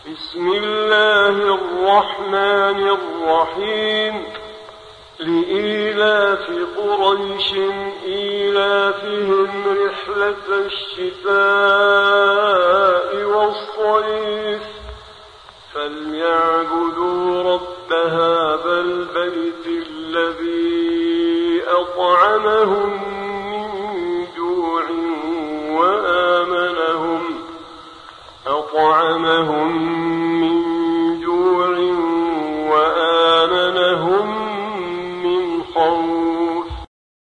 بسم الله الرحمن الرحيم. لإيلاف قريش إيلافهم رحلة الشتاء والصيف فليعبدوا رب هذا البيت الذي أطعمهم من جوع وآمنهم